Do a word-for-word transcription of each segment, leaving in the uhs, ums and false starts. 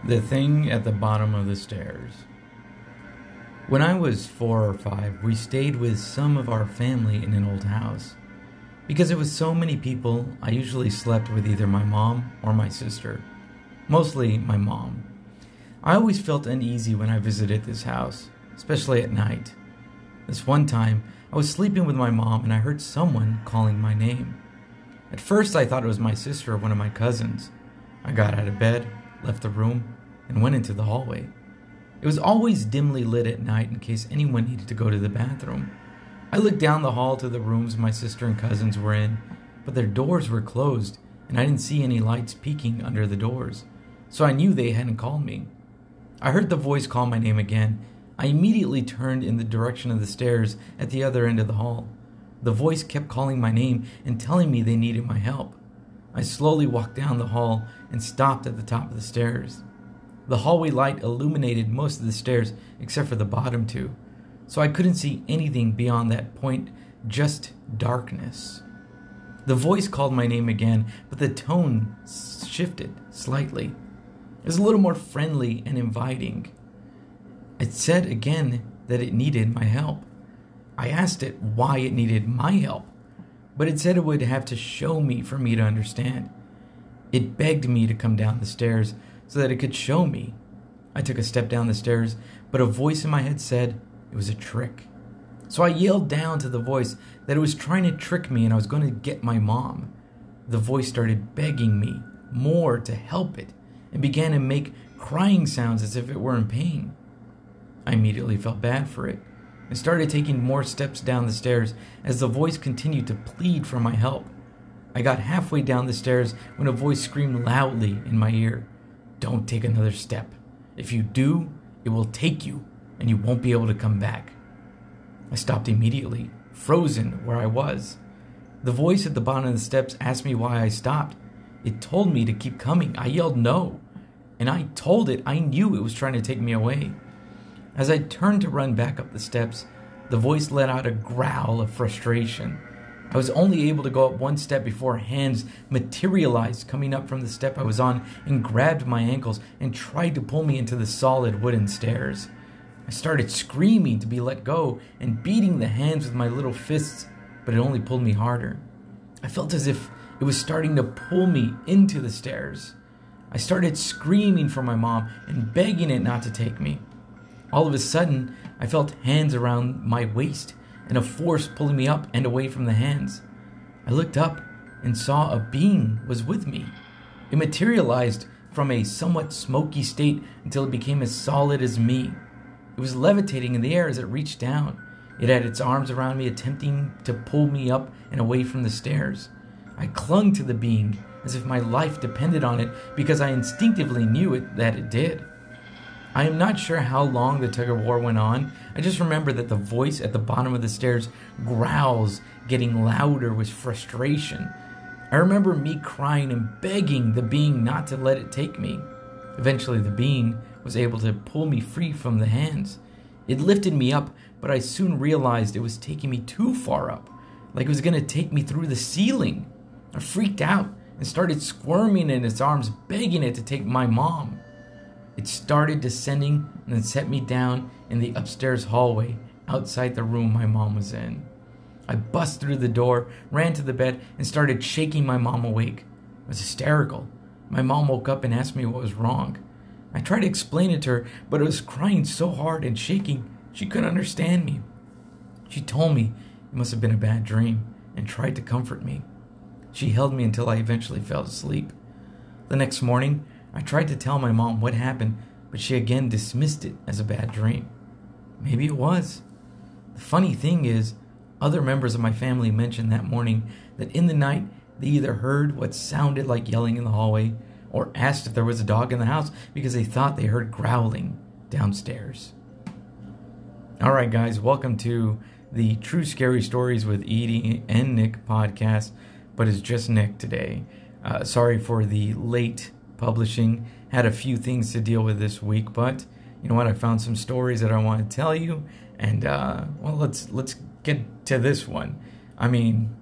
The Thing at the Bottom of the Stairs. When I was four or five, we stayed with some of our family in an old house. Because it was so many people, I usually slept with either my mom or my sister. Mostly my mom. I always felt uneasy when I visited this house, especially at night. This one time, I was sleeping with my mom and I heard someone calling my name. At first, I thought it was my sister or one of my cousins. I got out of bed, left the room, and went into the hallway. It was always dimly lit at night in case anyone needed to go to the bathroom. I looked down the hall to the rooms my sister and cousins were in, but their doors were closed, and I didn't see any lights peeking under the doors, so I knew they hadn't called me. I heard the voice call my name again. I immediately turned in the direction of the stairs at the other end of the hall. The voice kept calling my name and telling me they needed my help. I slowly walked down the hall and stopped at the top of the stairs. The hallway light illuminated most of the stairs except for the bottom two, so I couldn't see anything beyond that point, just darkness. The voice called my name again, but the tone shifted slightly. It was a little more friendly and inviting. It said again that it needed my help. I asked it why it needed my help, but it said it would have to show me for me to understand. It begged me to come down the stairs so that it could show me. I took a step down the stairs, but a voice in my head said it was a trick. So I yelled down to the voice that it was trying to trick me and I was going to get my mom. The voice started begging me more to help it and began to make crying sounds as if it were in pain. I immediately felt bad for it and started taking more steps down the stairs as the voice continued to plead for my help. I got halfway down the stairs when a voice screamed loudly in my ear, "Don't take another step. If you do, it will take you and you won't be able to come back." I stopped immediately, frozen where I was. The voice at the bottom of the steps asked me why I stopped. It told me to keep coming. I yelled no, and I told it I knew it was trying to take me away. As I turned to run back up the steps, the voice let out a growl of frustration. I was only able to go up one step before hands materialized coming up from the step I was on and grabbed my ankles and tried to pull me into the solid wooden stairs. I started screaming to be let go and beating the hands with my little fists, but it only pulled me harder. I felt as if it was starting to pull me into the stairs. I started screaming for my mom and begging it not to take me. All of a sudden, I felt hands around my waist and a force pulling me up and away from the hands. I looked up and saw a being was with me. It materialized from a somewhat smoky state until it became as solid as me. It was levitating in the air as it reached down. It had its arms around me, attempting to pull me up and away from the stairs. I clung to the being as if my life depended on it because I instinctively knew it that it did. I am not sure how long the tug-of-war went on. I just remember that the voice at the bottom of the stairs growls getting louder with frustration. I remember me crying and begging the being not to let it take me. Eventually the being was able to pull me free from the hands. It lifted me up, but I soon realized it was taking me too far up, like it was going to take me through the ceiling. I freaked out and started squirming in its arms, begging it to take my mom. It started descending and then set me down in the upstairs hallway outside the room my mom was in. I bust through the door, ran to the bed, and started shaking my mom awake. It was hysterical. My mom woke up and asked me what was wrong. I tried to explain it to her, but it was crying so hard and shaking she couldn't understand me. She told me it must have been a bad dream and tried to comfort me. She held me until I eventually fell asleep. The next morning, I tried to tell my mom what happened, but she again dismissed it as a bad dream. Maybe it was. The funny thing is, other members of my family mentioned that morning that in the night they either heard what sounded like yelling in the hallway or asked if there was a dog in the house because they thought they heard growling downstairs. Alright guys, welcome to the True Scary Stories with Edie and Nick podcast, but it's just Nick today. Uh, sorry for the late publishing. Had a few things to deal with this week, but you know what? I found some stories that I want to tell you, and uh, well, let's let's get to this one. I mean,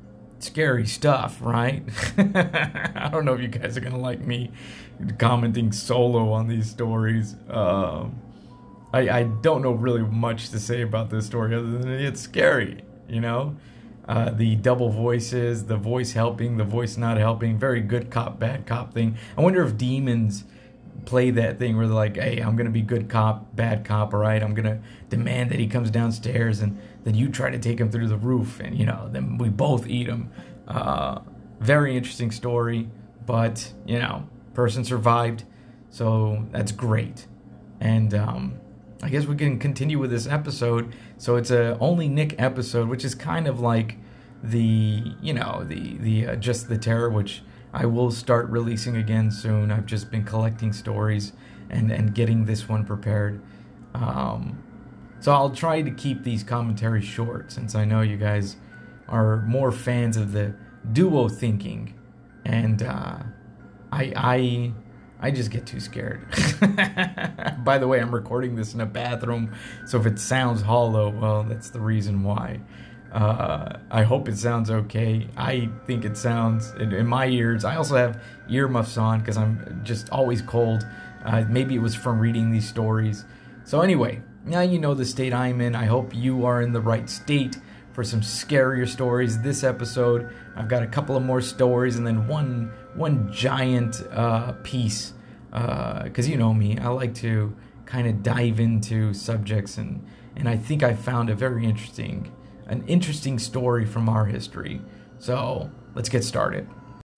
scary stuff, right? I don't know if you guys are going to like me commenting solo on these stories. Um, I, I don't know really much to say about this story other than it's scary, you know? Uh, the double voices, the voice helping, the voice not helping, very good cop, bad cop thing. I wonder if demons play that thing where they're like, hey, I'm going to be good cop, bad cop, all right? I'm going to demand that he comes downstairs, and then you try to take him through the roof, and, you know, then we both eat him. Uh, very interesting story, but, you know, person survived, so that's great. And um, I guess we can continue with this episode. So it's a Only Nick episode, which is kind of like the, you know, the, the uh, Just the Terror, which I will start releasing again soon. I've just been collecting stories and, and getting this one prepared. Um, so I'll try to keep these commentaries short, since I know you guys are more fans of the duo thinking. And uh, I, I, I just get too scared. By the way, I'm recording this in a bathroom, so if it sounds hollow, well, that's the reason why. Uh, I hope it sounds okay. I think it sounds, in, in my ears, I also have earmuffs on because I'm just always cold. Uh, maybe it was from reading these stories. So anyway, now you know the state I'm in. I hope you are in the right state for some scarier stories. This episode, I've got a couple of more stories and then one one giant uh, piece. Because uh, you know me, I like to kind of dive into subjects, and, and I think I found a very interesting an interesting story from our history. So let's get started.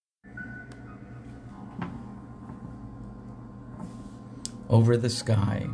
Over the Sky.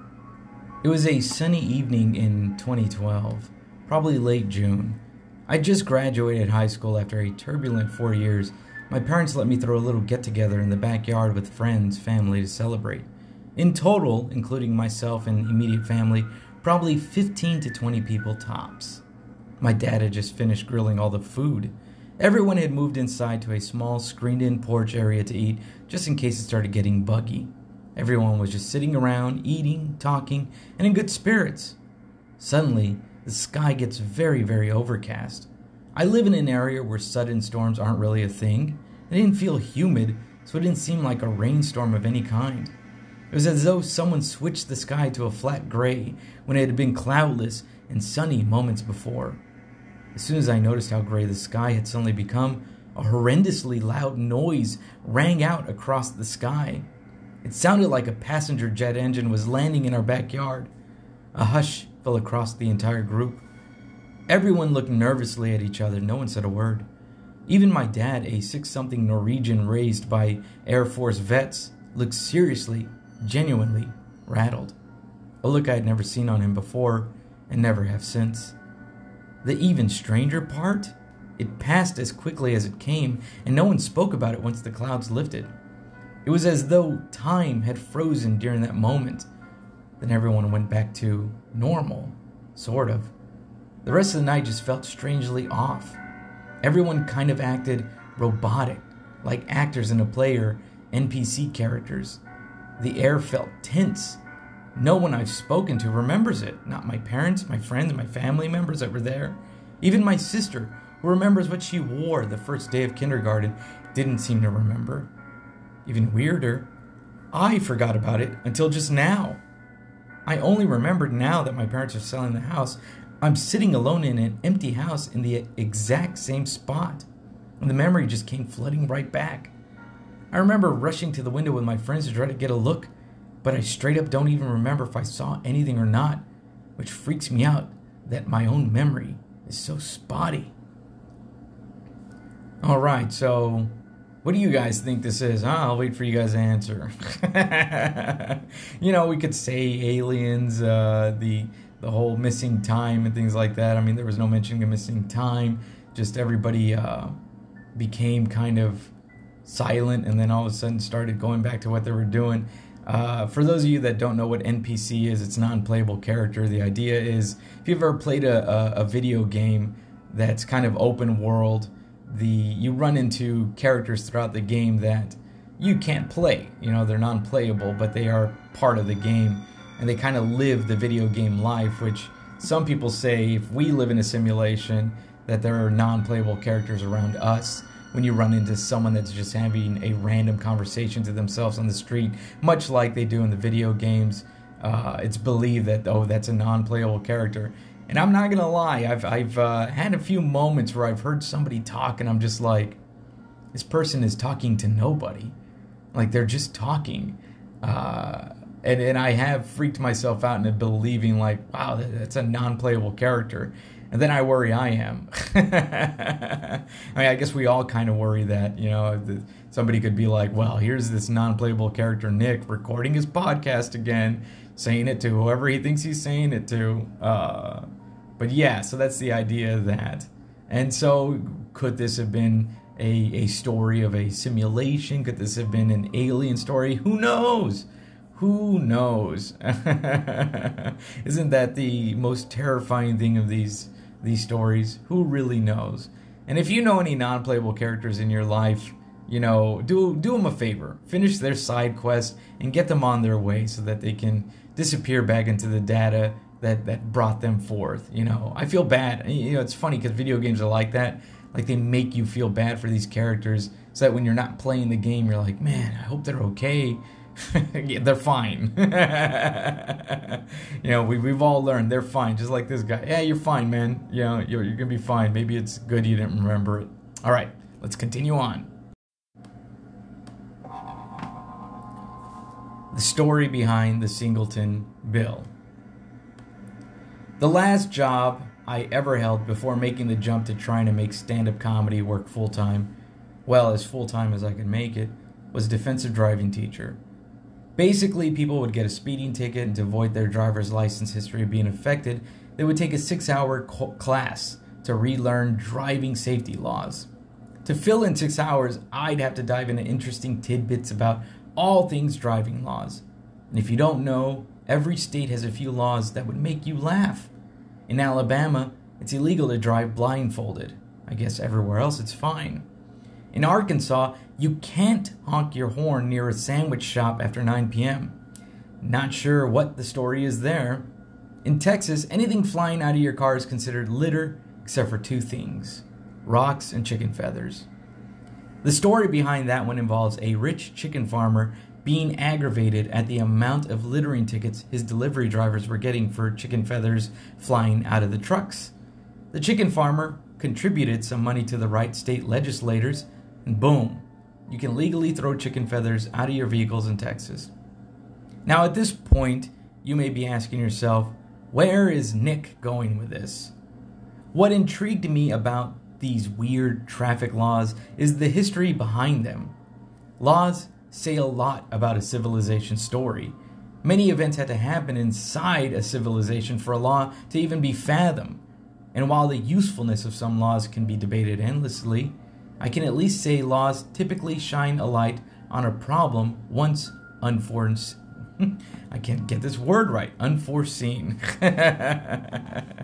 It was a sunny evening in twenty twelve, probably late June. I just graduated high school after a turbulent four years. My parents let me throw a little get-together in the backyard with friends, family to celebrate. In total, including myself and immediate family, probably fifteen to twenty people tops. My dad had just finished grilling all the food. Everyone had moved inside to a small screened-in porch area to eat, just in case it started getting buggy. Everyone was just sitting around, eating, talking, and in good spirits. Suddenly, the sky gets very, very overcast. I live in an area where sudden storms aren't really a thing. It didn't feel humid, so it didn't seem like a rainstorm of any kind. It was as though someone switched the sky to a flat gray when it had been cloudless and sunny moments before. As soon as I noticed how gray the sky had suddenly become, a horrendously loud noise rang out across the sky. It sounded like a passenger jet engine was landing in our backyard. A hush fell across the entire group. Everyone looked nervously at each other. No one said a word. Even my dad, a six-something Norwegian raised by Air Force vets, looked seriously, genuinely rattled. A look I had never seen on him before and never have since. The even stranger part? It passed as quickly as it came, and no one spoke about it once the clouds lifted. It was as though time had frozen during that moment. Then everyone went back to normal, sort of. The rest of the night just felt strangely off. Everyone kind of acted robotic, like actors in a play or N P C characters. The air felt tense. No one I've spoken to remembers it. Not my parents, my friends, my family members that were there. Even my sister, who remembers what she wore the first day of kindergarten, didn't seem to remember. Even weirder, I forgot about it until just now. I only remembered now that my parents are selling the house. I'm sitting alone in an empty house in the exact same spot. And the memory just came flooding right back. I remember rushing to the window with my friends to try to get a look, but I straight up don't even remember if I saw anything or not, which freaks me out that my own memory is so spotty. Alright, so what do you guys think this is? Huh? I'll wait for you guys to answer. You know, we could say aliens, uh, the the whole missing time and things like that. I mean, there was no mentioning of missing time. Just everybody uh, became kind of silent and then all of a sudden started going back to what they were doing. Uh, for those of you that don't know what N P C is, it's non-playable character. The idea is, if you've ever played a, a, a video game that's kind of open world, the you run into characters throughout the game that you can't play. You know, they're non-playable, but they are part of the game, and they kind of live the video game life, which some people say if we live in a simulation, that there are non-playable characters around us when you run into someone that's just having a random conversation to themselves on the street, much like they do in the video games. Uh, it's believed that, oh, that's a non-playable character. And I'm not gonna lie, I've, I've uh, had a few moments where I've heard somebody talk and I'm just like, this person is talking to nobody. Like, they're just talking. Uh, and, and I have freaked myself out into believing, like, wow, that's a non-playable character. And then I worry I am. I mean, I guess we all kind of worry that, you know, somebody could be like, well, here's this non-playable character, Nick, recording his podcast again, saying it to whoever he thinks he's saying it to. Uh, but yeah, so that's the idea of that. And so could this have been a, a story of a simulation? Could this have been an alien story? Who knows? Who knows? Isn't that the most terrifying thing of these these stories? Who really knows? And if you know any non-playable characters in your life, you know, do do them a favor. Finish their side quest and get them on their way so that they can disappear back into the data that, that brought them forth. You know, I feel bad. You know, it's funny because video games are like that. Like, they make you feel bad for these characters so that when you're not playing the game, you're like, man, I hope they're okay. Yeah, they're fine. You know, we, we've all learned they're fine, just like this guy. Yeah, you're fine, man. You know, you're, you're going to be fine. Maybe it's good you didn't remember it. All right, let's continue on. The story behind the Singleton Bill. The last job I ever held before making the jump to trying to make stand-up comedy work full-time, well, as full-time as I could make it, was defensive driving teacher. Basically, people would get a speeding ticket, and to avoid their driver's license history being affected, they would take a six-hour co- class to relearn driving safety laws. To fill in six hours, I'd have to dive into interesting tidbits about all things driving laws. And if you don't know, every state has a few laws that would make you laugh. In Alabama, it's illegal to drive blindfolded. I guess everywhere else it's fine. In Arkansas, you can't honk your horn near a sandwich shop after nine p.m. Not sure what the story is there. In Texas, anything flying out of your car is considered litter, except for two things: rocks and chicken feathers. The story behind that one involves a rich chicken farmer being aggravated at the amount of littering tickets his delivery drivers were getting for chicken feathers flying out of the trucks. The chicken farmer contributed some money to the right state legislators, and boom, you can legally throw chicken feathers out of your vehicles in Texas. Now, at this point, you may be asking yourself, where is Nick going with this? What intrigued me about these weird traffic laws is the history behind them. Laws say a lot about a civilization's story. Many events had to happen inside a civilization for a law to even be fathomed. And while the usefulness of some laws can be debated endlessly, I can at least say laws typically shine a light on a problem once unforeseen. I can't get this word right. Unforeseen. At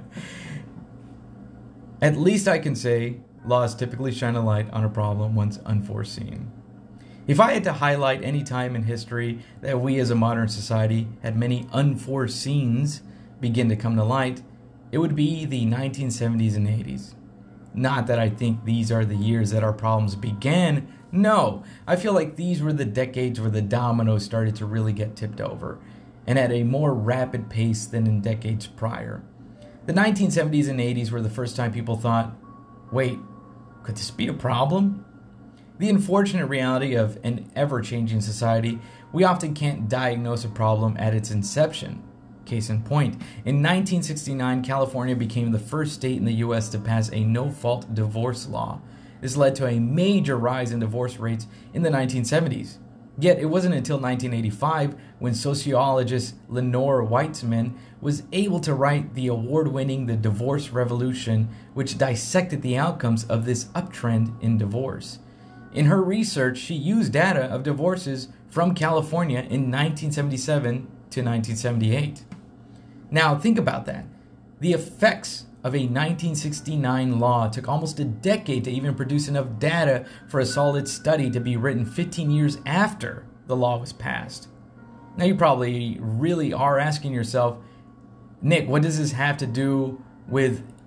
least I can say laws typically shine a light on a problem once unforeseen. If I had to highlight any time in history that we as a modern society had many unforeseens begin to come to light, it would be the nineteen seventies and eighties. Not that I think these are the years that our problems began. No, I feel like these were the decades where the dominoes started to really get tipped over, and at a more rapid pace than in decades prior. The nineteen seventies and eighties were the first time people thought, wait, could this be a problem? The unfortunate reality of an ever-changing society, we often can't diagnose a problem at its inception. Case in point, in nineteen sixty-nine, California became the first state in the U S to pass a no-fault divorce law. This led to a major rise in divorce rates in the nineteen seventies. Yet it wasn't until nineteen eighty-five when sociologist Lenore Weitzman was able to write the award-winning The Divorce Revolution, which dissected the outcomes of this uptrend in divorce. In her research, she used data of divorces from California in nineteen seventy-seven to nineteen seventy-eight. Now, think about that. The effects of a nineteen sixty-nine law took almost a decade to even produce enough data for a solid study to be written fifteen years after the law was passed. Now, you probably really are asking yourself, Nick, what does this have to do with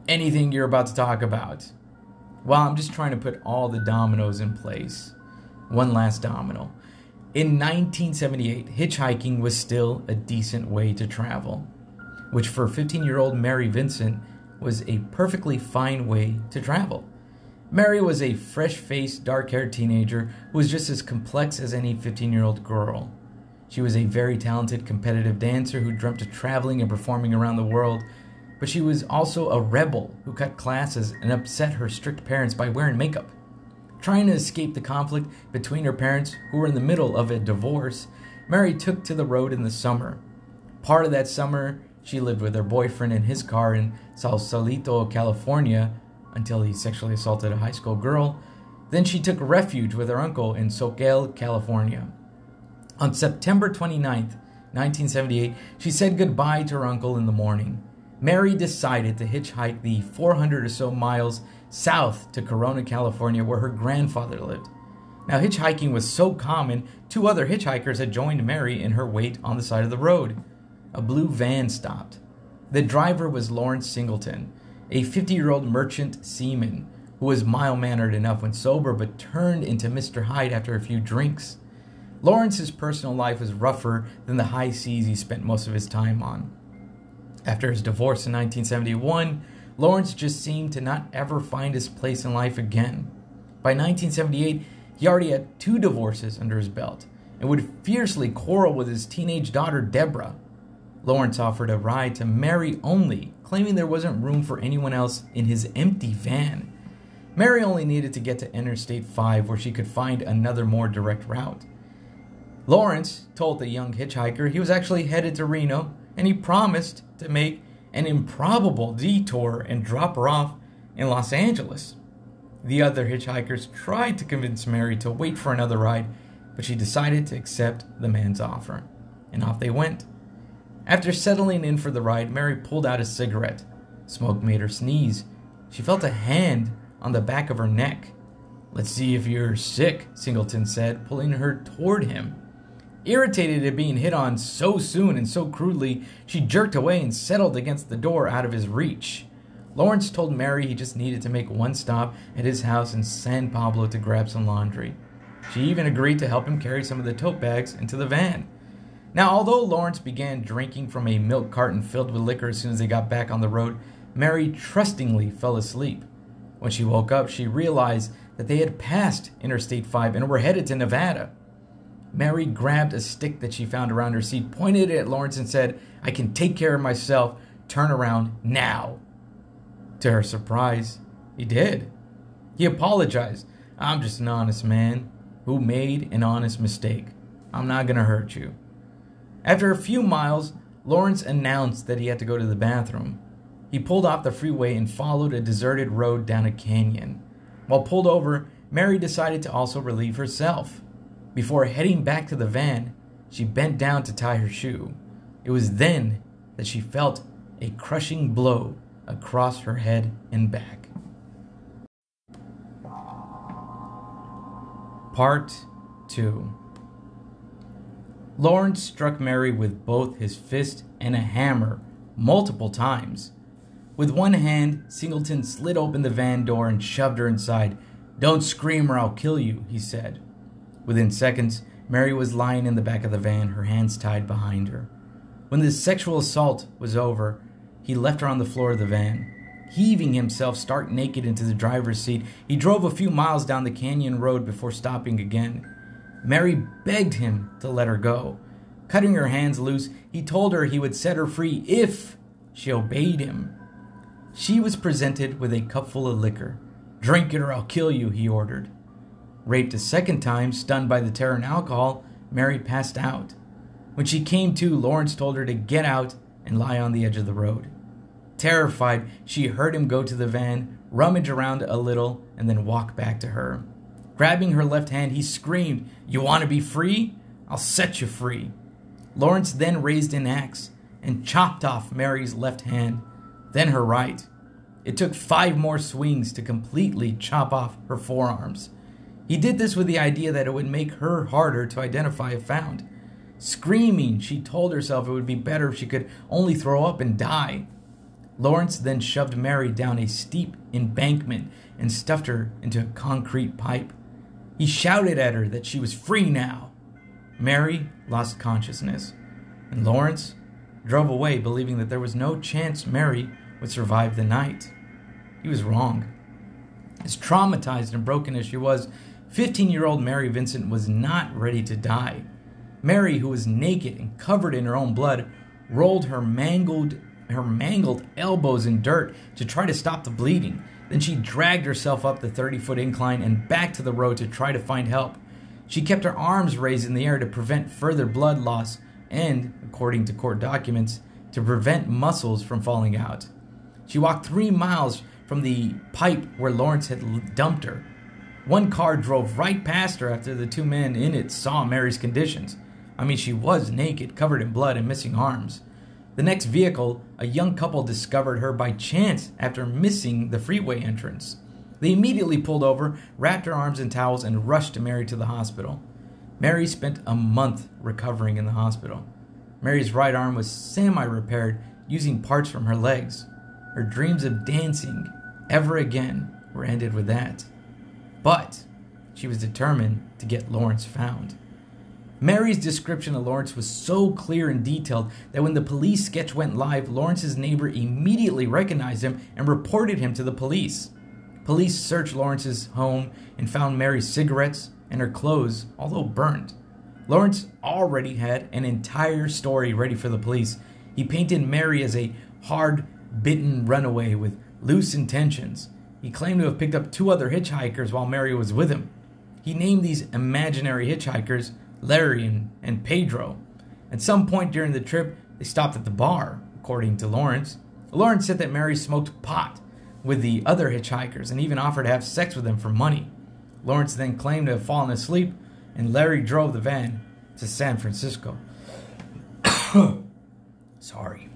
anything you're about to talk about? Well, I'm just trying to put all the dominoes in place. One last domino. In nineteen seventy-eight, hitchhiking was still a decent way to travel, which for fifteen-year-old Mary Vincent was a perfectly fine way to travel. Mary was a fresh-faced, dark-haired teenager who was just as complex as any fifteen-year-old girl. She was a very talented, competitive dancer who dreamt of traveling and performing around the world, but she was also a rebel who cut classes and upset her strict parents by wearing makeup. Trying to escape the conflict between her parents, who were in the middle of a divorce, Mary took to the road in the summer. Part of that summer, she lived with her boyfriend in his car in Sausalito, California, until he sexually assaulted a high school girl. Then she took refuge with her uncle in Soquel, California. On September twenty-ninth, nineteen seventy-eight, she said goodbye to her uncle in the morning. Mary decided to hitchhike the four hundred or so miles south to Corona, California, where her grandfather lived. Now, hitchhiking was so common, two other hitchhikers had joined Mary in her wait on the side of the road. A blue van stopped. The driver was Lawrence Singleton, a fifty-year-old merchant seaman who was mild-mannered enough when sober but turned into Mister Hyde after a few drinks. Lawrence's personal life was rougher than the high seas he spent most of his time on. After his divorce in nineteen seventy-one, Lawrence just seemed to not ever find his place in life again. By nineteen seventy-eight, he already had two divorces under his belt and would fiercely quarrel with his teenage daughter, Deborah. Lawrence offered a ride to Mary only, claiming there wasn't room for anyone else in his empty van. Mary only needed to get to Interstate five where she could find another more direct route. Lawrence told the young hitchhiker he was actually headed to Reno, and he promised to make an improbable detour and drop her off in Los Angeles. The other hitchhikers tried to convince Mary to wait for another ride, but she decided to accept the man's offer, and off they went. After settling in for the ride, Mary pulled out a cigarette. Smoke made her sneeze. She felt a hand on the back of her neck. "Let's see if you're sick," Singleton said, pulling her toward him. Irritated at being hit on so soon and so crudely, she jerked away and settled against the door out of his reach. Lawrence told Mary he just needed to make one stop at his house in San Pablo to grab some laundry. She even agreed to help him carry some of the tote bags into the van. Now, although Lawrence began drinking from a milk carton filled with liquor as soon as they got back on the road, Mary trustingly fell asleep. When she woke up, she realized that they had passed Interstate five and were headed to Nevada. Mary grabbed a stick that she found around her seat, pointed it at Lawrence and said, "I can take care of myself. Turn around now." To her surprise, he did. He apologized. "I'm just an honest man who made an honest mistake. I'm not going to hurt you." After a few miles, Lawrence announced that he had to go to the bathroom. He pulled off the freeway and followed a deserted road down a canyon. While pulled over, Mary decided to also relieve herself. Before heading back to the van, she bent down to tie her shoe. It was then that she felt a crushing blow across her head and back. Part two. Lawrence struck Mary with both his fist and a hammer multiple times. With one hand, Singleton slid open the van door and shoved her inside. "Don't scream or I'll kill you," he said. Within seconds, Mary was lying in the back of the van, her hands tied behind her. When the sexual assault was over, he left her on the floor of the van. Heaving himself stark naked into the driver's seat, he drove a few miles down the canyon road before stopping again. Mary begged him to let her go. Cutting her hands loose, he told her he would set her free if she obeyed him. She was presented with a cupful of liquor. "Drink it or I'll kill you," he ordered. Raped a second time, stunned by the terror and alcohol, Mary passed out. When she came to, Lawrence told her to get out and lie on the edge of the road. Terrified, she heard him go to the van, rummage around a little, and then walk back to her. Grabbing her left hand, he screamed, "You want to be free? I'll set you free." Lawrence then raised an axe and chopped off Mary's left hand, then her right. It took five more swings to completely chop off her forearms. He did this with the idea that it would make her harder to identify if found. Screaming, she told herself it would be better if she could only throw up and die. Lawrence then shoved Mary down a steep embankment and stuffed her into a concrete pipe. He shouted at her that she was free now. Mary lost consciousness, and Lawrence drove away believing that there was no chance Mary would survive the night. He was wrong. As traumatized and broken as she was, fifteen-year-old Mary Vincent was not ready to die. Mary, who was naked and covered in her own blood, rolled her mangled, her mangled elbows in dirt to try to stop the bleeding. Then she dragged herself up the thirty-foot incline and back to the road to try to find help. She kept her arms raised in the air to prevent further blood loss and, according to court documents, to prevent muscles from falling out. She walked three miles from the pipe where Lawrence had dumped her. One car drove right past her after the two men in it saw Mary's conditions. I mean, she was naked, covered in blood, and missing arms. The next vehicle, a young couple discovered her by chance after missing the freeway entrance. They immediately pulled over, wrapped her arms in towels, and rushed Mary to the hospital. Mary spent a month recovering in the hospital. Mary's right arm was semi-repaired using parts from her legs. Her dreams of dancing ever again were ended with that. But she was determined to get Lawrence found. Mary's description of Lawrence was so clear and detailed that when the police sketch went live, Lawrence's neighbor immediately recognized him and reported him to the police. Police searched Lawrence's home and found Mary's cigarettes and her clothes, although burned. Lawrence already had an entire story ready for the police. He painted Mary as a hard-bitten runaway with loose intentions. He claimed to have picked up two other hitchhikers while Mary was with him. He named these imaginary hitchhikers Larry and, and Pedro. At some point during the trip, they stopped at the bar, according to Lawrence. Lawrence said that Mary smoked pot with the other hitchhikers and even offered to have sex with them for money. Lawrence then claimed to have fallen asleep, and Larry drove the van to San Francisco. Sorry.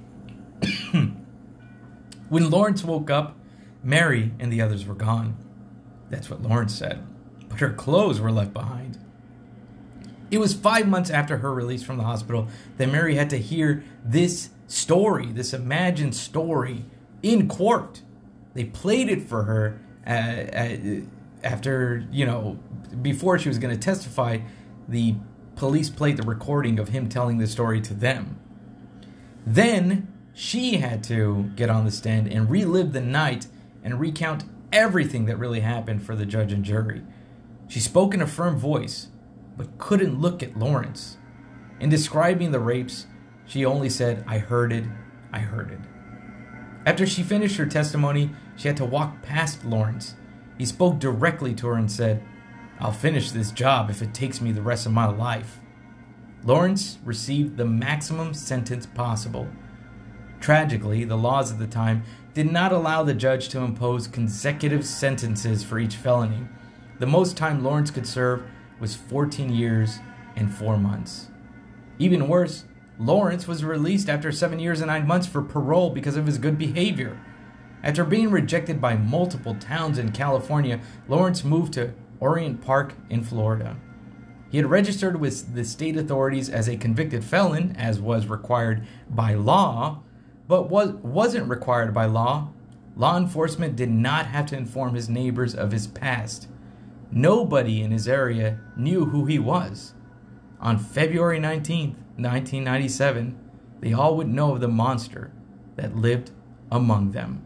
When Lawrence woke up, Mary and the others were gone. That's what Lawrence said. But her clothes were left behind. It was five months after her release from the hospital that Mary had to hear this story, this imagined story, in court. They played it for her uh, uh, after, you know, before she was going to testify. The police played the recording of him telling the story to them. Then she had to get on the stand and relive the night and recount everything that really happened for the judge and jury. She spoke in a firm voice, but couldn't look at Lawrence. In describing the rapes, she only said, "I heard it, I heard it." After she finished her testimony, she had to walk past Lawrence. He spoke directly to her and said, "I'll finish this job if it takes me the rest of my life." Lawrence received the maximum sentence possible. Tragically, the laws at the time did not allow the judge to impose consecutive sentences for each felony. The most time Lawrence could serve was fourteen years and four months. Even worse, Lawrence was released after seven years and nine months for parole because of his good behavior. After being rejected by multiple towns in California, Lawrence moved to Orient Park in Florida. He had registered with the state authorities as a convicted felon, as was required by law, but was, wasn't required by law. Law enforcement did not have to inform his neighbors of his past. Nobody in his area knew who he was. On February nineteenth, nineteen ninety-seven, they all would know of the monster that lived among them.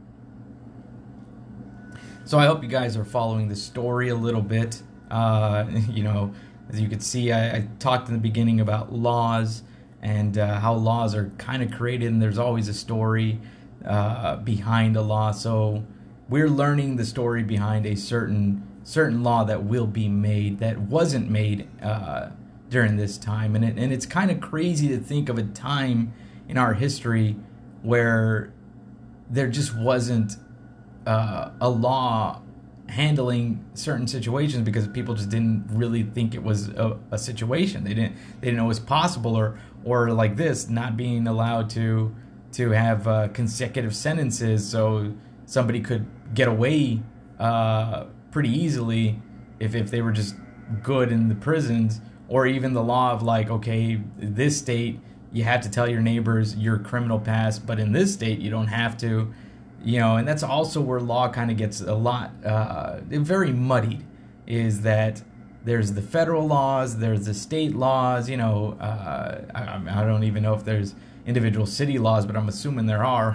So I hope you guys are following the story a little bit. Uh, you know, as you could see, I, I talked in the beginning about laws and uh, how laws are kind of created, and there's always a story uh, behind a law. So we're learning the story behind a certain certain law that will be made that wasn't made uh, during this time, and it, and it's kind of crazy to think of a time in our history where there just wasn't uh, a law handling certain situations because people just didn't really think it was a, a situation. They didn't they didn't know it was possible, or or like this, not being allowed to to have uh, consecutive sentences, so somebody could get away uh, pretty easily if if they were just good in the prisons, or even the law of like, okay, this state you have to tell your neighbors your criminal past, but in this state, you don't have to. You know, and that's also where law kind of gets a lot, uh, very muddied, is that there's the federal laws, there's the state laws, you know, uh, I, I don't even know if there's individual city laws, but I'm assuming there are,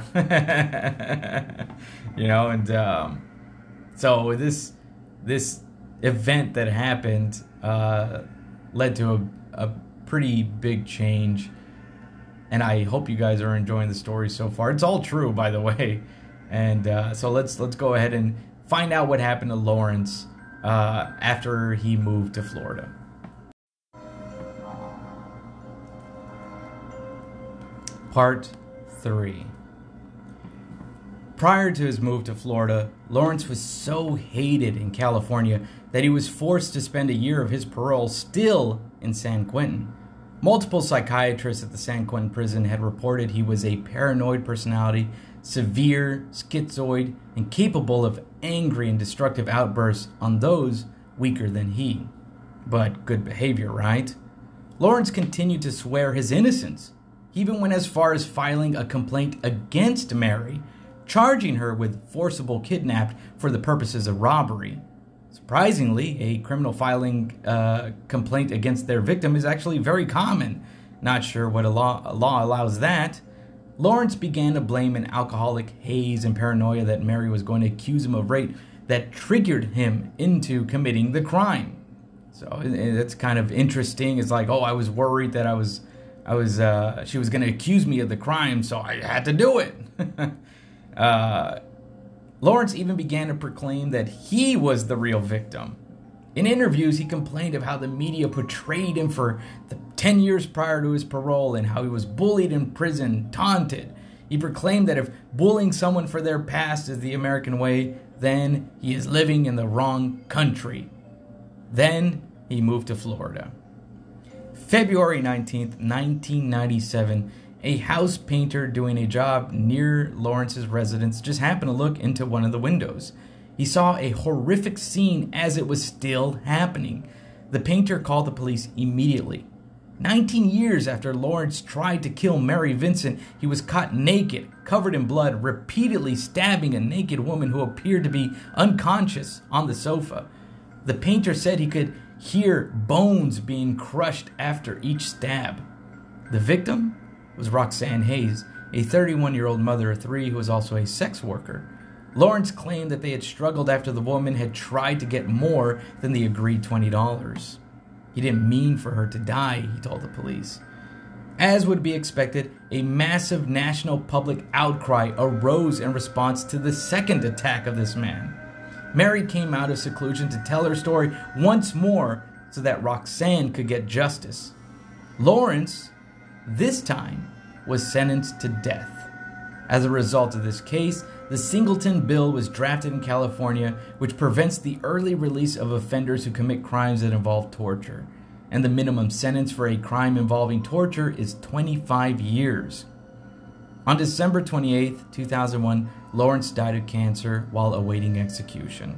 you know, and um, so this this event that happened uh, led to a, a pretty big change, and I hope you guys are enjoying the story so far. It's all true, by the way. And uh, so let's let's go ahead and find out what happened to Lawrence uh, after he moved to Florida. Part three. Prior to his move to Florida, Lawrence was so hated in California that he was forced to spend a year of his parole still in San Quentin. Multiple psychiatrists at the San Quentin prison had reported he was a paranoid personality, severe, schizoid, and capable of angry and destructive outbursts on those weaker than he. But good behavior, right? Lawrence continued to swear his innocence. He even went as far as filing a complaint against Mary, charging her with forcible kidnap for the purposes of robbery. Surprisingly, a criminal filing a uh, complaint against their victim is actually very common. Not sure what a law, a law allows that. Lawrence began to blame an alcoholic haze and paranoia that Mary was going to accuse him of rape that triggered him into committing the crime. So it's kind of interesting. It's like, oh, I was worried that I was, I was, uh, she was going to accuse me of the crime, so I had to do it. uh, Lawrence even began to proclaim that he was the real victim. In interviews, he complained of how the media portrayed him for the ten years prior to his parole and how he was bullied in prison, taunted. He proclaimed that if bullying someone for their past is the American way, then he is living in the wrong country. Then he moved to Florida. February nineteenth, nineteen ninety-seven, a house painter doing a job near Lawrence's residence just happened to look into one of the windows. He saw a horrific scene as it was still happening. The painter called the police immediately. nineteen years after Lawrence tried to kill Mary Vincent, he was caught naked, covered in blood, repeatedly stabbing a naked woman who appeared to be unconscious on the sofa. The painter said he could hear bones being crushed after each stab. The victim was Roxanne Hayes, a thirty-one-year-old mother of three who was also a sex worker. Lawrence claimed that they had struggled after the woman had tried to get more than the agreed twenty dollars. He didn't mean for her to die, he told the police. As would be expected, a massive national public outcry arose in response to the second attack of this man. Mary came out of seclusion to tell her story once more so that Roxanne could get justice. Lawrence, this time, was sentenced to death. As a result of this case, the Singleton Bill was drafted in California, which prevents the early release of offenders who commit crimes that involve torture. And the minimum sentence for a crime involving torture is twenty-five years. On December twenty-eighth, two thousand one, Lawrence died of cancer while awaiting execution.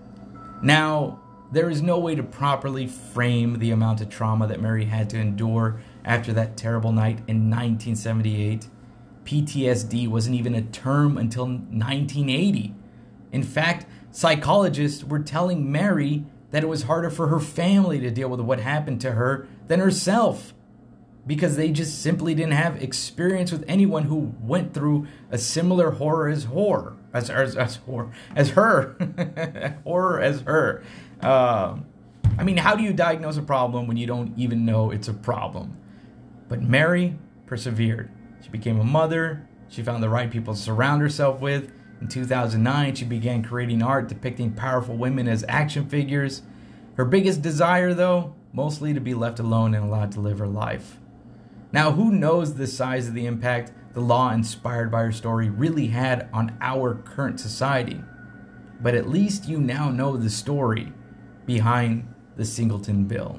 Now, there is no way to properly frame the amount of trauma that Mary had to endure after that terrible night in nineteen seventy-eight. P T S D wasn't even a term until nineteen eighty. In fact, psychologists were telling Mary that it was harder for her family to deal with what happened to her than herself, because they just simply didn't have experience with anyone who went through a similar horror as horror, as as, as horror as her, horror as her. Uh, I mean, how do you diagnose a problem when you don't even know it's a problem? But Mary persevered. She became a mother. She found the right people to surround herself with. In two thousand nine, she began creating art depicting powerful women as action figures. Her biggest desire, though, mostly to be left alone and allowed to live her life. Now, who knows the size of the impact the law inspired by her story really had on our current society? But at least you now know the story behind the Singleton Bill.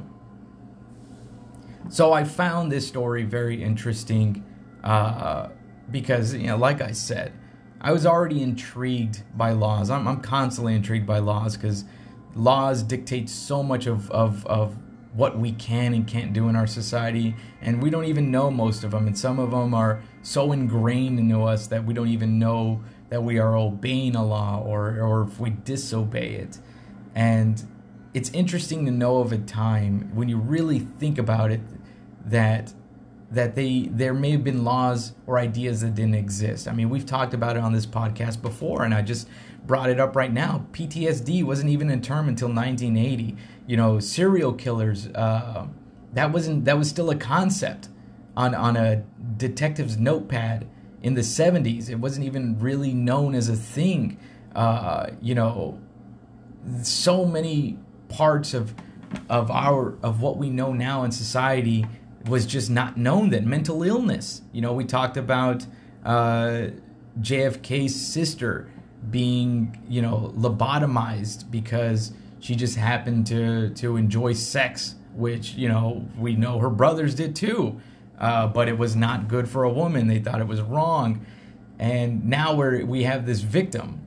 So I found this story very interesting uh, because, you know, like I said, I was already intrigued by laws. I'm, I'm constantly intrigued by laws because laws dictate so much of, of, of what we can and can't do in our society, and we don't even know most of them, and some of them are so ingrained into us that we don't even know that we are obeying a law, or or if we disobey it. And it's interesting to know of a time when you really think about it that that they there may have been laws or ideas that didn't exist. I mean, we've talked about it on this podcast before, and I just brought it up right now. P T S D wasn't even a term until nineteen eighty. You know, serial killers, uh, that wasn't that was still a concept on on a detective's notepad in the seventies. It wasn't even really known as a thing. Uh, you know, so many parts of of our of what we know now in society was just not known then. Mental illness. You know, we talked about uh, J F K's sister being, you know, lobotomized because she just happened to to enjoy sex, which, you know, we know her brothers did too. Uh, but it was not good for a woman. They thought it was wrong. And now we're, we have this victim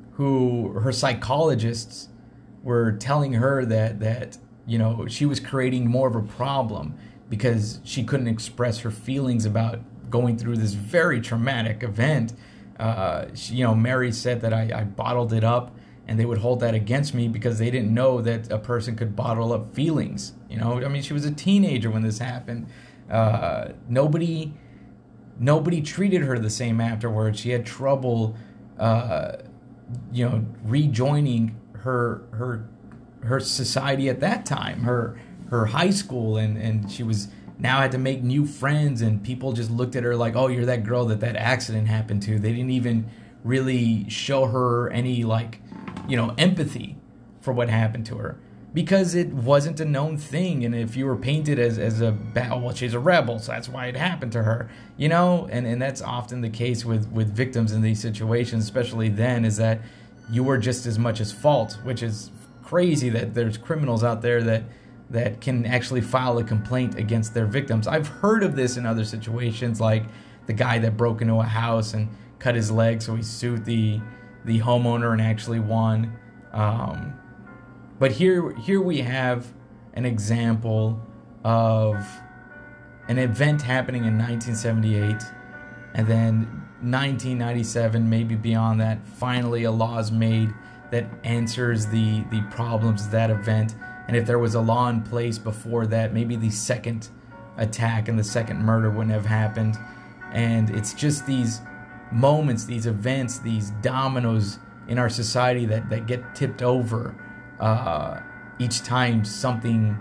who her psychologists were telling her that, that, you know, she was creating more of a problem because she couldn't express her feelings about going through this very traumatic event. Uh, she, you know, Mary said that I, I bottled it up, and they would hold that against me because they didn't know that a person could bottle up feelings. You know, I mean, she was a teenager when this happened. Uh, nobody, nobody treated her the same afterwards. She had trouble, uh, you know, rejoining her her her society at that time, her her high school, and and she was now had to make new friends, and people just looked at her like, oh, you're that girl that that accident happened to. They didn't even really show her any, like, you know, empathy for what happened to her, because it wasn't a known thing. And if you were painted as, as a, oh, well, she's a rebel, so that's why it happened to her, you know, and, and that's often the case with, with victims in these situations, especially then, is that you were just as much as fault, which is crazy that there's criminals out there that that can actually file a complaint against their victims. I've heard of this in other situations, like the guy that broke into a house and cut his leg, so he sued the the homeowner and actually won. Um, but here, here we have an example of an event happening in nineteen seventy-eight, and then nineteen ninety-seven, maybe beyond that, finally a law is made that answers the, the problems of that event. And if there was a law in place before that, maybe the second attack and the second murder wouldn't have happened. And it's just these moments, these events, these dominoes in our society that, that get tipped over uh, each time something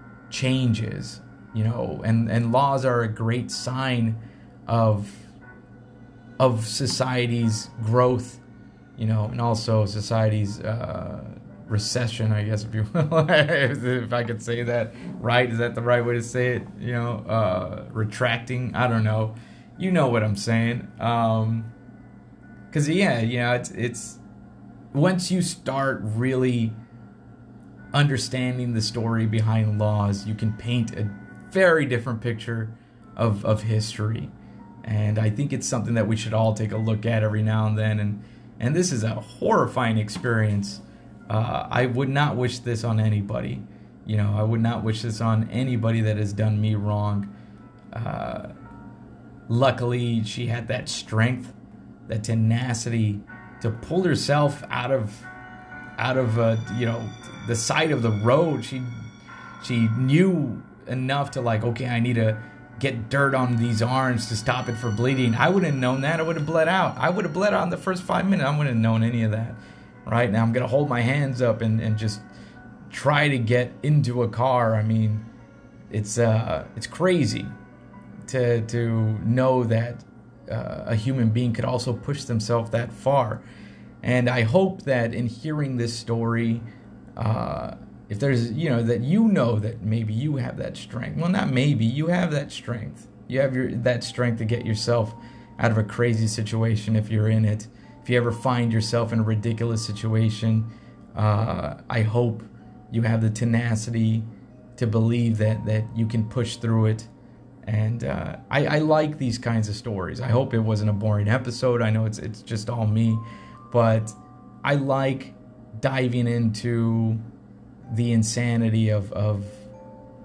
changes, you know. And, and laws are a great sign of of society's growth, you know, and also society's uh, recession, I guess, if you will, if I could say that right. Is that the right way to say it? You know, uh, retracting. I don't know. You know what I'm saying. Um, cause yeah, you know, it's, it's, once you start really understanding the story behind laws, you can paint a very different picture of, of history. And I think it's something that we should all take a look at every now and then. And, and this is a horrifying experience. Uh, I would not wish this on anybody. You know, I would not wish this on anybody that has done me wrong. Uh, luckily, she had that strength, that tenacity to pull herself out of, out of uh, you know, the side of the road. She, she knew enough to, like, okay, I need to get dirt on these arms to stop it from bleeding. I wouldn't have known that. I would have bled out. I would have bled out in the first five minutes. I wouldn't have known any of that. Right now, I'm going to hold my hands up and, and just try to get into a car. I mean, it's uh, it's crazy to to know that uh, a human being could also push themselves that far. And I hope that in hearing this story, uh, if there's, you know, that you know that maybe you have that strength. Well, not maybe, you have that strength. You have your that strength to get yourself out of a crazy situation if you're in it. If you ever find yourself in a ridiculous situation, uh, I hope you have the tenacity to believe that, that you can push through it. And uh, I, I like these kinds of stories. I hope it wasn't a boring episode. I know it's it's just all me, but I like diving into the insanity of, of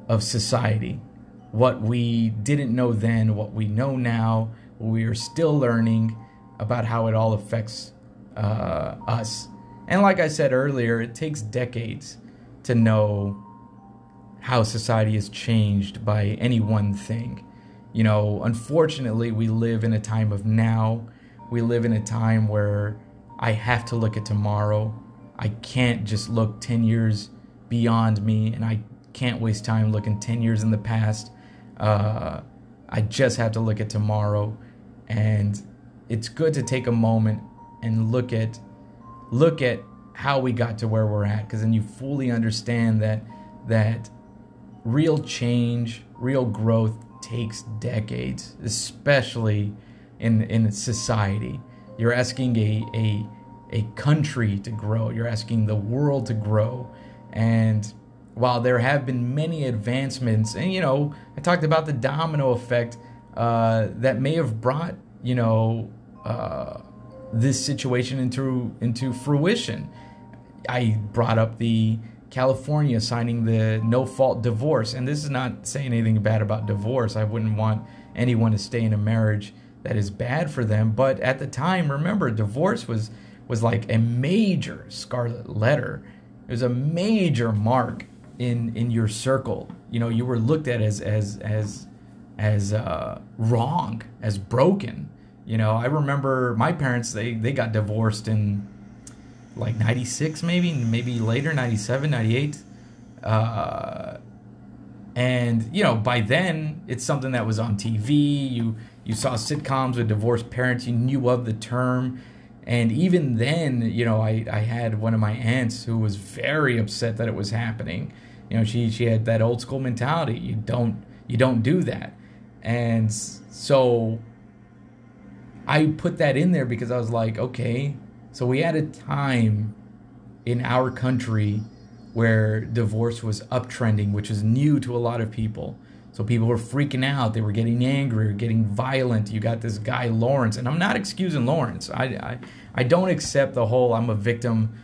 of society. What we didn't know then, what we know now, what we are still learning about how it all affects uh, us. And like I said earlier, it takes decades to know how society has changed by any one thing. You know, unfortunately, we live in a time of now. We live in a time where I have to look at tomorrow. I can't just look ten years beyond me, and I can't waste time looking ten years in the past. Uh, I just have to look at tomorrow, and it's good to take a moment and look at look at how we got to where we're at, because then you fully understand that that real change, real growth takes decades, especially in in society. You're asking a a a country to grow. You're asking the world to grow, and while there have been many advancements, and, you know, I talked about the domino effect uh, that may have brought, you know, uh, this situation into into fruition. I brought up the California signing the no-fault divorce, and this is not saying anything bad about divorce. I wouldn't want anyone to stay in a marriage that is bad for them, but at the time, remember, divorce was was like a major scarlet letter. It was a major mark in in your circle. You know, you were looked at as as as as uh, wrong, as broken. You know, I remember my parents, they they got divorced in like ninety-six, maybe maybe later, ninety-seven, ninety-eight, uh, and you know, by then it's something that was on T V. You you saw sitcoms with divorced parents. You knew of the term. And even then, you know, I, I had one of my aunts who was very upset that it was happening. You know, she she had that old school mentality. You don't you don't do that. And so I put that in there because I was like, okay, so we had a time in our country where divorce was uptrending, which is new to a lot of people. So people were freaking out. They were getting angry or getting violent. You got this guy, Lawrence. And I'm not excusing Lawrence. I, I, I don't accept the whole I'm a victim,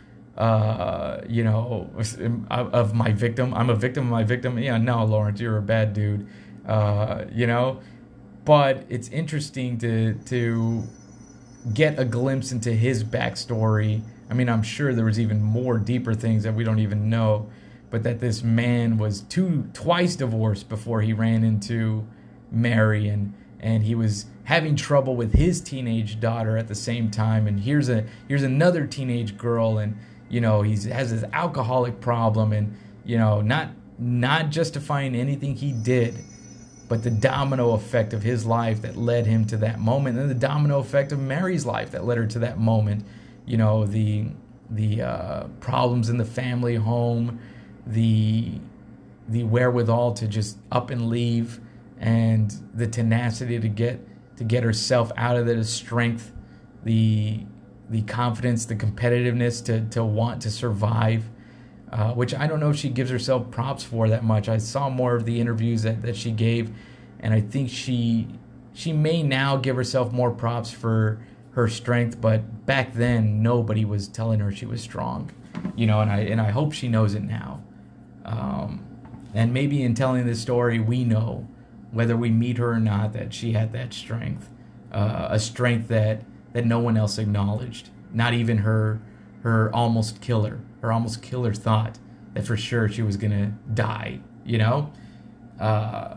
uh, you know, of my victim. I'm a victim of my victim. Yeah, no, Lawrence, you're a bad dude, uh, you know. But it's interesting to to get a glimpse into his backstory. I mean, I'm sure there was even more deeper things that we don't even know. But that this man was two twice divorced before he ran into Mary, and and he was having trouble with his teenage daughter at the same time. And here's a here's another teenage girl, and you know he has this alcoholic problem, and you know not not justifying anything he did, but the domino effect of his life that led him to that moment, and the domino effect of Mary's life that led her to that moment. You know the the uh, problems in the family home. the the wherewithal to just up and leave, and the tenacity to get to get herself out of it, the strength, the the confidence, the competitiveness to to want to survive, uh, which I don't know if she gives herself props for that much. I saw more of the interviews that, that she gave, and I think she she may now give herself more props for her strength, but back then nobody was telling her she was strong, you know, and I and I hope she knows it now. Um, and maybe in telling this story, we know, whether we meet her or not, that she had that strength, uh, a strength that, that no one else acknowledged. Not even her her almost killer. Her almost killer thought that for sure she was going to die, you know? Uh,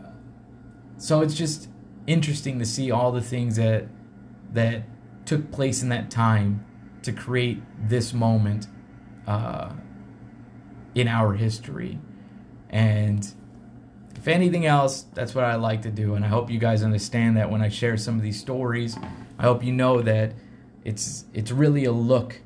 so it's just interesting to see all the things that that took place in that time to create this moment uh, in our history. And if anything else, that's what I like to do, and I hope you guys understand that when I share some of these stories. I hope you know that it's it's really a look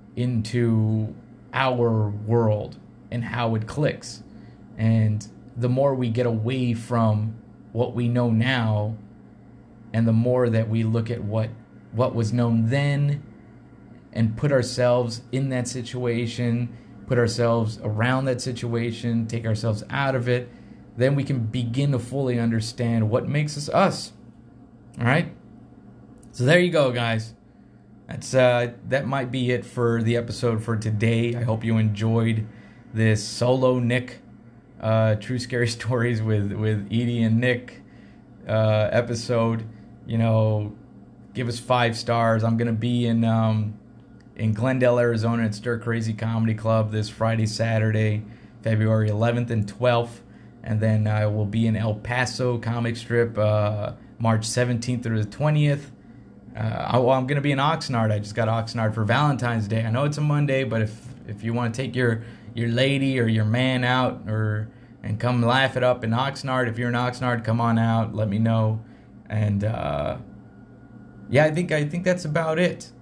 into our world and how it clicks. And the more we get away from what we know now, and the more that we look at what what was known then and put ourselves in that situation, put ourselves around that situation, take ourselves out of it, then we can begin to fully understand what makes us us. All right? So there you go, guys. That's uh, that might be it for the episode for today. I hope you enjoyed this solo Nick uh, True Scary Stories with, with Edie and Nick uh, episode. You know, give us five stars. I'm going to be in um, in Glendale, Arizona at Stir Crazy Comedy Club this Friday, Saturday, February eleventh and twelfth. And then I will be in El Paso Comic Strip uh, March seventeenth through the twentieth. Uh, well, I'm going to be in Oxnard. I just got Oxnard for Valentine's Day. I know it's a Monday, but if if you want to take your, your lady or your man out or and come laugh it up in Oxnard, if you're in Oxnard, come on out. Let me know. And uh, yeah, I think I think that's about it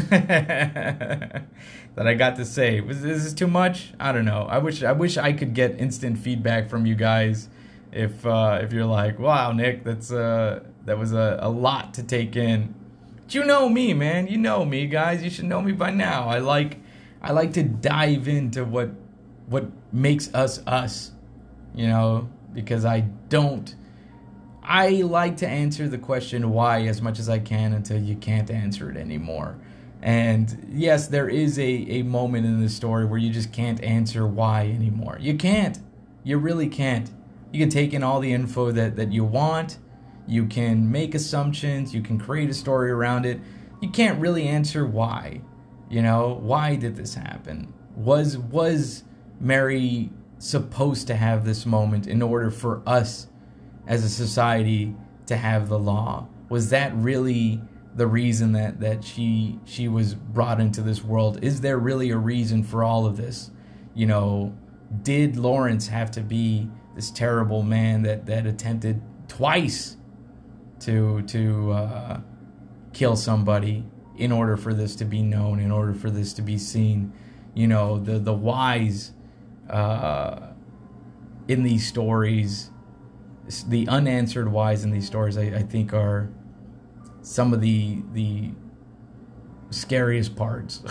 that I got to say. Was is this too much? I don't know. I wish I wish I could get instant feedback from you guys. If uh, if you're like, wow, Nick, that's uh that was a, a lot to take in. But you know me, man. You know me, guys. You should know me by now. I like I like to dive into what what makes us us. You know, because I don't. I like to answer the question why as much as I can until you can't answer it anymore. And yes, there is a, a moment in the story where you just can't answer why anymore. You can't. You really can't. You can take in all the info that, that you want. You can make assumptions. You can create a story around it. You can't really answer why. You know, why did this happen? Was was Mary supposed to have this moment in order for us as a society to have the law? Was that really the reason that, that she she was brought into this world? Is there really a reason for all of this? You know, did Lawrence have to be this terrible man that, that attempted twice to to uh, kill somebody in order for this to be known, in order for this to be seen? You know, the, the whys uh, in these stories, the unanswered whys in these stories, I, I think are some of the the scariest parts.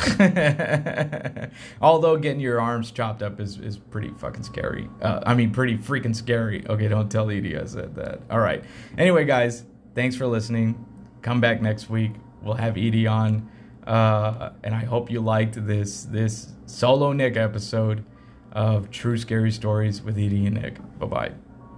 Although getting your arms chopped up is, is pretty fucking scary. Uh, I mean, pretty freaking scary. Okay, don't tell Edie I said that. All right. Anyway, guys, thanks for listening. Come back next week. We'll have Edie on. Uh, and I hope you liked this this solo Nick episode of True Scary Stories with Edie and Nick. Bye-bye.